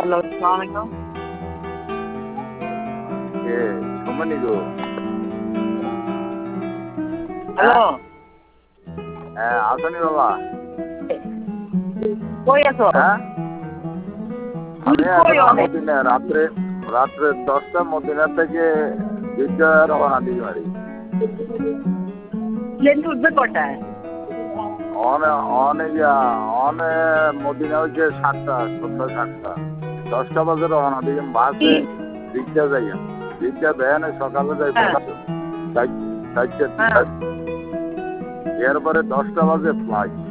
Hello, আসসালামু আলাইকুম। কে সুমনি গো? হ্যাঁ হ্যালো, হ্যাঁ, আসনি বাবা? কই আছো? হ্যাঁ, তুমি আমি কই এখন অনেক? মদিনা রাত্রে রাত্রে 10টা মদিনা থেকে দুইটা রওনা দিই বাড়ি। প্লেন উঠবে কটায়? অনে অনে অনে মদিনা হচ্ছে 7টা, সন্ধ্যা 7টা। 10টা বাজে রওনা দিই কি? বাসে। রিক্সা যাই, রিক্সা ভ্যানে সকালে যাই হ্যাঁ, চারটে। হ্যাঁ। এরপরে 10টা বাজে ফ্লাইট।